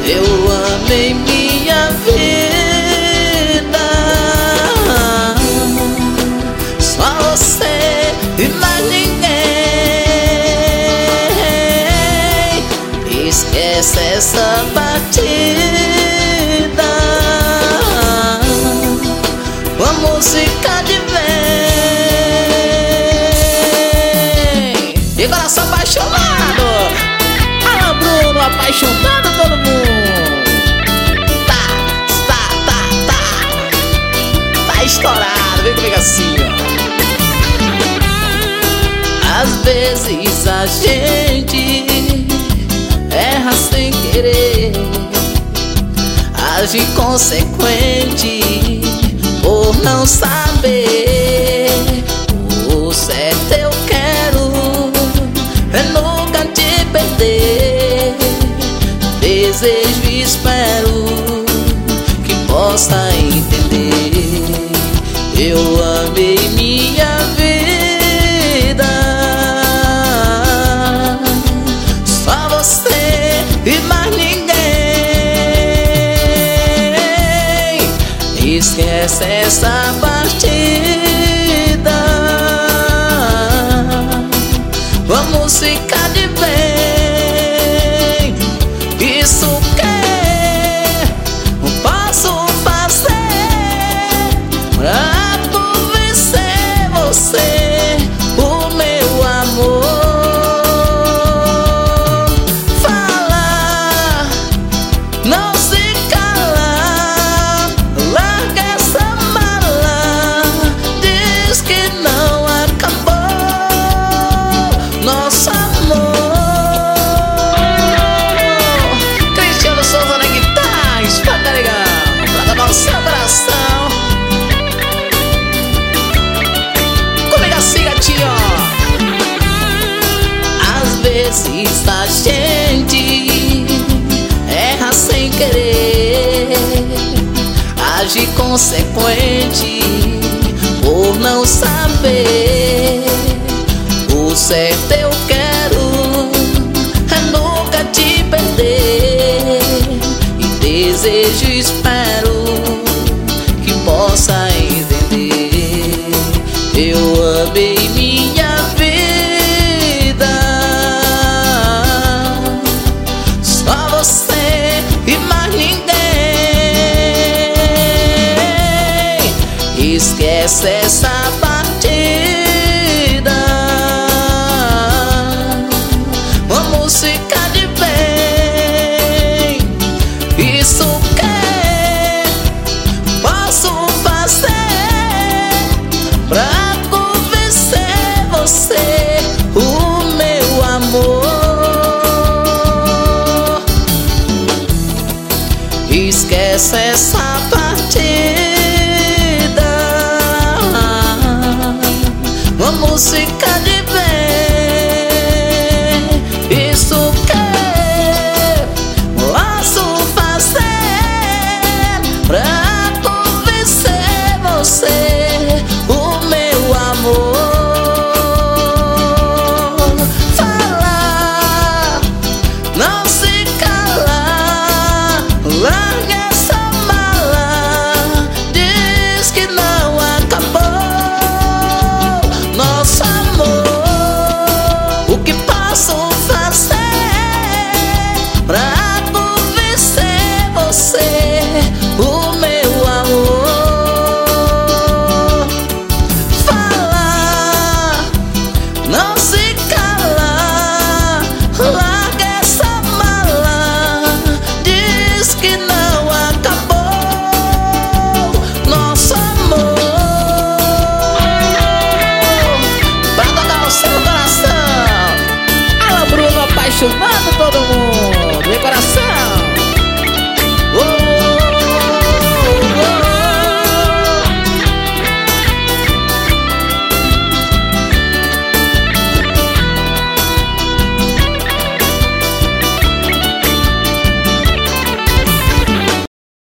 Eu amei minha vida, só você e mais ninguém. Esquece essa batida, uma música de bem. E agora sou apaixonado, Alan Bruno apaixonado todo mundo. Tá estourado, vem comigo assim, ó. Às vezes a gente erra sem querer, age inconsequente por não saber. O certo eu quero é nunca te perder. Desejo e espero que possa entender. Eu amei minha vida, só você e mais ninguém. Esquece essa partida, uma música de bem. Isso que eu posso fazer pra convencer você, o meu amor. Fala, não se cala, larga essa mala, diz que não acabou nosso amor. Cristiano Souza na guitarra, espada legal, pra dar o seu coração. Comigo assim, gatinho, ó. Às vezes a gente erra sem querer, age consequente por não saber. O certo eu quero é nunca te perder. E desejo e espero que possa entender. Eu amei minha vida, só você e mais ninguém. Esquece essa partida, uma música de bem. Isso que posso fazer pra convencer você, o meu amor. Esquece essa partida, uma música de bem. Isso que posso fazer pra convencer você, o meu amor. Fala, não se cala, larga essa mala, diz que não acabou nosso amor. O que posso fazer pra convencer você, o meu amor? Fala, não se cala, larga essa mala, diz que não acabou nosso amor. Pra tocar o seu coração, Alan Bruno apaixonado.